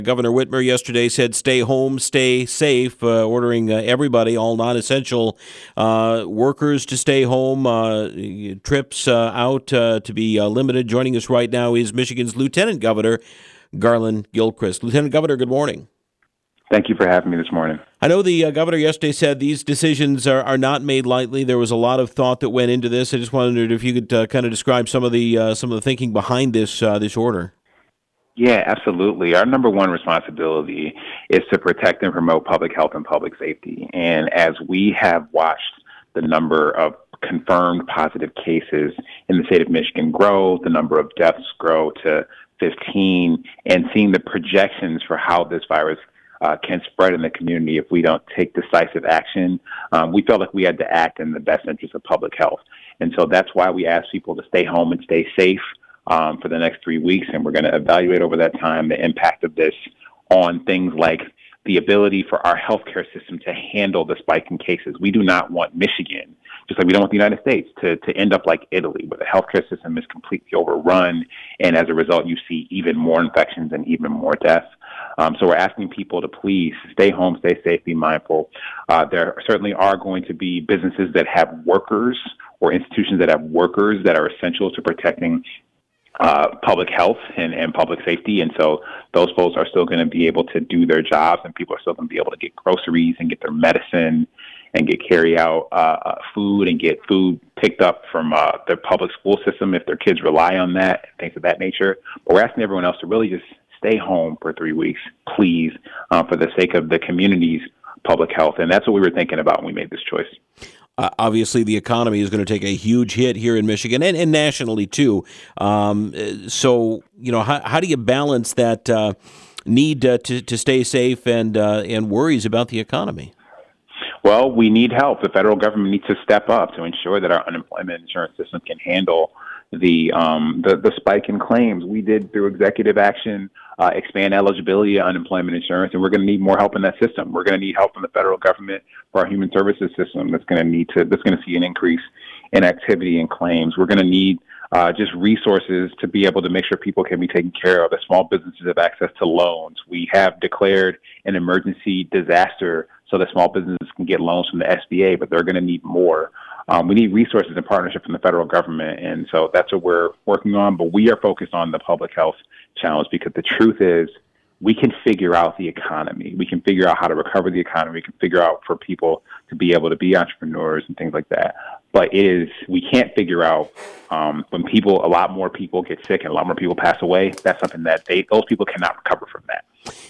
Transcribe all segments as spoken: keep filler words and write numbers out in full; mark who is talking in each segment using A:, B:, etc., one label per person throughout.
A: Governor Whitmer yesterday said stay home, stay safe, uh, ordering uh, everybody, all non-essential uh, workers to stay home, uh, trips uh, out uh, to be uh, limited. Joining us right now is Michigan's Lieutenant Governor, Garland Gilchrist. Lieutenant Governor, good morning.
B: Thank you for having me this morning.
A: I know the uh, governor yesterday said these decisions are, are not made lightly. There was a lot of thought that went into this. I just wondered if you could uh, kind of describe some of the uh, some of the thinking behind this uh, this order.
B: Yeah, absolutely. Our number one responsibility is to protect and promote public health and public safety. And as we have watched the number of confirmed positive cases in the state of Michigan grow, the number of deaths grow to fifteen, and seeing the projections for how this virus uh, can spread in the community if we don't take decisive action, um, we felt like we had to act in the best interest of public health. And so that's why we ask people to stay home and stay safe Um, for the next three weeks, and we're going to evaluate over that time the impact of this on things like the ability for our healthcare system to handle the spike in cases. We do not want Michigan, just like we don't want the United States, to, to end up like Italy, where the healthcare system is completely overrun, and as a result, you see even more infections and even more deaths. Um, so we're asking people to please stay home, stay safe, be mindful. Uh, there certainly are going to be businesses that have workers or institutions that have workers that are essential to protecting Uh, public health and, and public safety. And so those folks are still going to be able to do their jobs, and people are still going to be able to get groceries and get their medicine and get carry out uh, food and get food picked up from uh, their public school system if their kids rely on that, things of that nature. But we're asking everyone else to really just stay home for three weeks, please, uh, for the sake of the community's public health. And that's what we were thinking about when we made this choice.
A: Uh, obviously, the economy is going to take a huge hit here in Michigan and, and nationally, too. Um, so, you know, how, how do you balance that uh, need uh, to, to stay safe and uh, and worries about the economy?
B: Well, we need help. The federal government needs to step up to ensure that our unemployment insurance system can handle the um, the, the spike in claims. We did, through executive action, uh, expand eligibility to unemployment insurance, and we're going to need more help in that system. We're going to need help from the federal government for our human services system. That's going to need to that's going to see an increase in activity and claims. We're going to need uh, just resources to be able to make sure people can be taken care of. That small businesses have access to loans. We have declared an emergency disaster so that small businesses can get loans from the S B A, but they're going to need more. Um, we need resources and partnership from the federal government, and so that's what we're working on. But we are focused on the public health challenge because the truth is we can figure out the economy. We can figure out how to recover the economy. We can figure out for people to be able to be entrepreneurs and things like that. But it is we can't figure out um, when people, a lot more people get sick and a lot more people pass away. That's something that they those people cannot recover from that.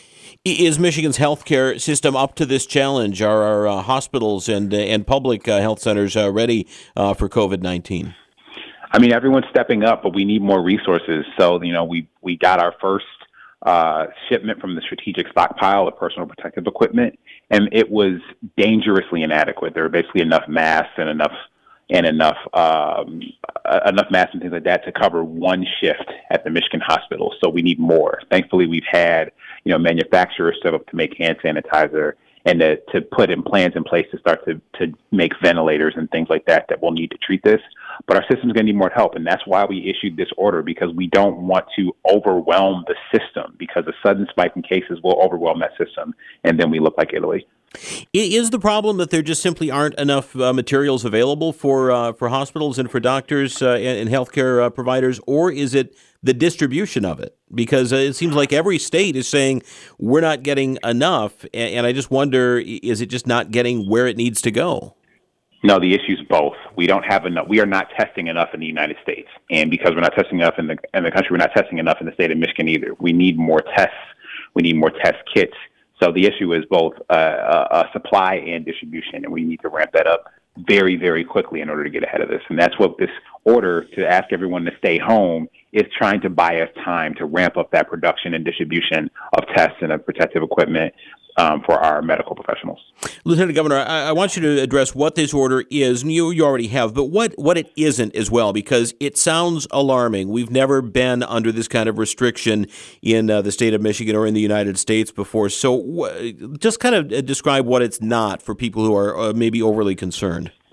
A: Is Michigan's healthcare system up to this challenge? Are our uh, hospitals and uh, and public uh, health centers uh, ready uh, for COVID nineteen?
B: I mean, everyone's stepping up, but we need more resources. So, you know, we we got our first uh, shipment from the strategic stockpile of personal protective equipment, and it was dangerously inadequate. There were basically enough masks and enough and enough um, uh, enough masks and things like that to cover one shift at the Michigan hospital. So we need more. Thankfully, we've had you know, manufacturers set up to make hand sanitizer and to, to put in plans in place to start to, to make ventilators and things like that that we'll need to treat this. But our system's going to need more help, and that's why we issued this order, because we don't want to overwhelm the system, because a sudden spike in cases will overwhelm that system, and then we look like Italy.
A: Is the problem that there just simply aren't enough uh, materials available for uh, for hospitals and for doctors uh, and, and healthcare uh, providers, or is it the distribution of it? Because uh, it seems like every state is saying we're not getting enough, and, and I just wonder, is it just not getting where it needs to go?
B: No, the issue is both. We don't have enough. We are not testing enough in the United States, and because we're not testing enough in the in the country, we're not testing enough in the state of Michigan either. We need more tests. We need more test kits. So the issue is both uh, uh, supply and distribution, and we need to ramp that up very, very quickly in order to get ahead of this. And that's what this order to ask everyone to stay home is trying to buy us time to ramp up that production and distribution of tests and of protective equipment um, for our medical professionals.
A: Lieutenant Governor, I, I want you to address what this order is, and you, you already have, but what, what it isn't as well, because it sounds alarming. We've never been under this kind of restriction in uh, the state of Michigan or in the United States before. So w- just kind of describe what it's not for people who are uh, maybe overly concerned.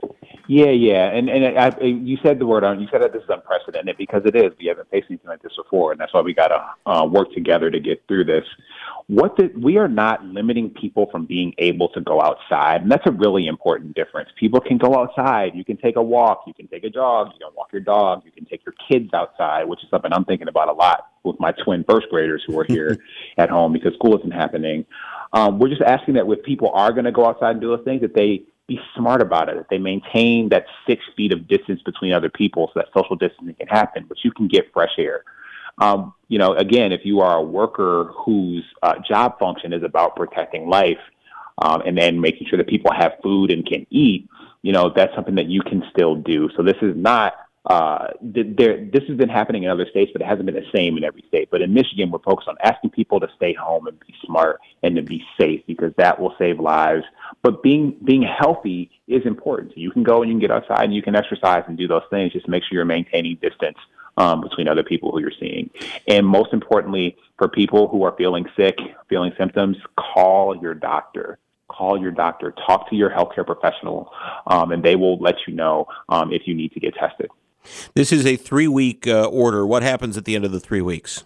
B: Yeah, yeah, and and I, you said the word on. You said that this is unprecedented because it is. We haven't faced anything like this before, and that's why we got to uh, work together to get through this. What the, we are not limiting people from being able to go outside, and that's a really important difference. People can go outside. You can take a walk. You can take a jog. You can walk your dog. You can take your kids outside, which is something I'm thinking about a lot with my twin first graders who are here at home because school isn't happening. Um, we're just asking that if people are going to go outside and do those things, that they be smart about it, that they maintain that six feet of distance between other people so that social distancing can happen, but you can get fresh air. Um, you know, again, if you are a worker whose uh, job function is about protecting life um, and then making sure that people have food and can eat, you know, that's something that you can still do. So this is not, uh, there, this has been happening in other states, but it hasn't been the same in every state. But in Michigan, we're focused on asking people to stay home and be smart and to be safe because that will save lives. But being being healthy is important. So you can go and you can get outside and you can exercise and do those things. Just make sure you're maintaining distance um, between other people who you're seeing. And most importantly, for people who are feeling sick, feeling symptoms, call your doctor. Call your doctor. Talk to your healthcare professional, um, and they will let you know um, if you need to get tested.
A: This is a three-week uh, order. What happens at the end of the three weeks?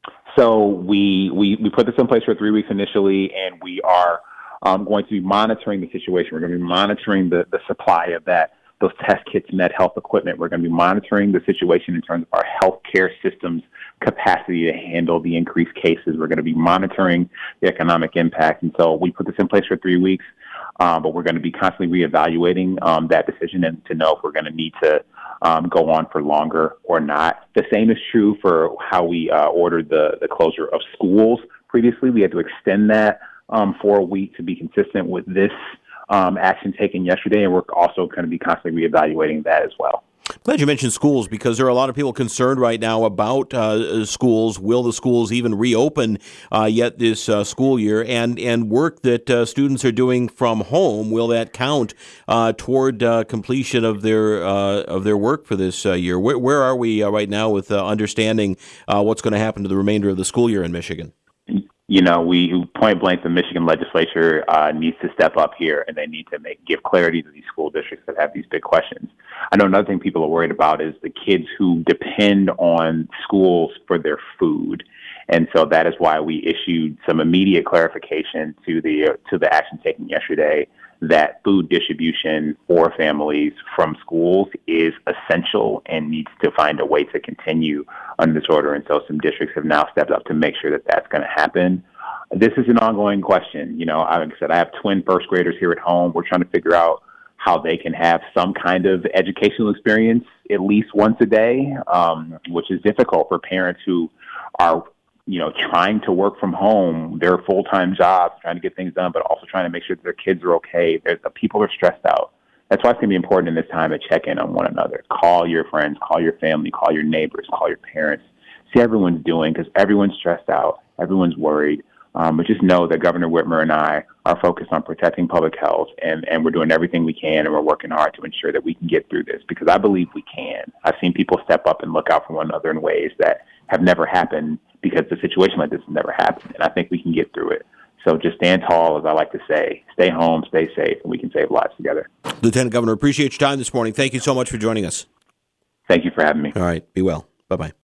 B: So we, we, we put this in place for three weeks initially, and we are um, going to be monitoring the situation. We're going to be monitoring the, the supply of that, those test kits and that health equipment. We're going to be monitoring the situation in terms of our healthcare system's capacity to handle the increased cases. We're going to be monitoring the economic impact. And so we put this in place for three weeks, um, but we're going to be constantly reevaluating um, that decision and to know if we're going to need to Um, go on for longer or not. The same is true for how we uh, ordered the, the closure of schools previously. We had to extend that um, for a week to be consistent with this um, action taken yesterday, and we're also going to be constantly reevaluating that as well.
A: Glad you mentioned schools because there are a lot of people concerned right now about uh, schools. Will the schools even reopen uh, yet this uh, school year? And and work that uh, students are doing from home, will that count uh, toward uh, completion of their uh, of their work for this uh, year? Where, where are we uh, right now with uh, understanding uh, what's going to happen to the remainder of the school year in Michigan?
B: You know, we point blank, the Michigan legislature uh, needs to step up here, and they need to make give clarity to these school districts that have these big questions. I know another thing people are worried about is the kids who depend on schools for their food, and so that is why we issued some immediate clarification to the uh, to the action taken yesterday that food distribution for families from schools is essential and needs to find a way to continue under this order. And so some districts have now stepped up to make sure that that's going to happen. This is an ongoing question. You know, like I said, I have twin first graders here at home. We're trying to figure out how they can have some kind of educational experience at least once a day, um, which is difficult for parents who are you know, trying to work from home, their full-time jobs, trying to get things done, but also trying to make sure that their kids are okay. There's, the people are stressed out. That's why it's going to be important in this time to check in on one another. Call your friends, call your family, call your neighbors, call your parents. See how everyone's doing because everyone's stressed out. Everyone's worried. Um, but just know that Governor Whitmer and I are focused on protecting public health, and, and we're doing everything we can, and we're working hard to ensure that we can get through this because I believe we can. I've seen people step up and look out for one another in ways that have never happened because the situation like this has never happened, and I think we can get through it. So just stand tall, as I like to say. Stay home, stay safe, and we can save lives together.
A: Lieutenant Governor, appreciate your time this morning. Thank you so much for joining us.
B: Thank you for having me.
A: All right. Be well. Bye-bye.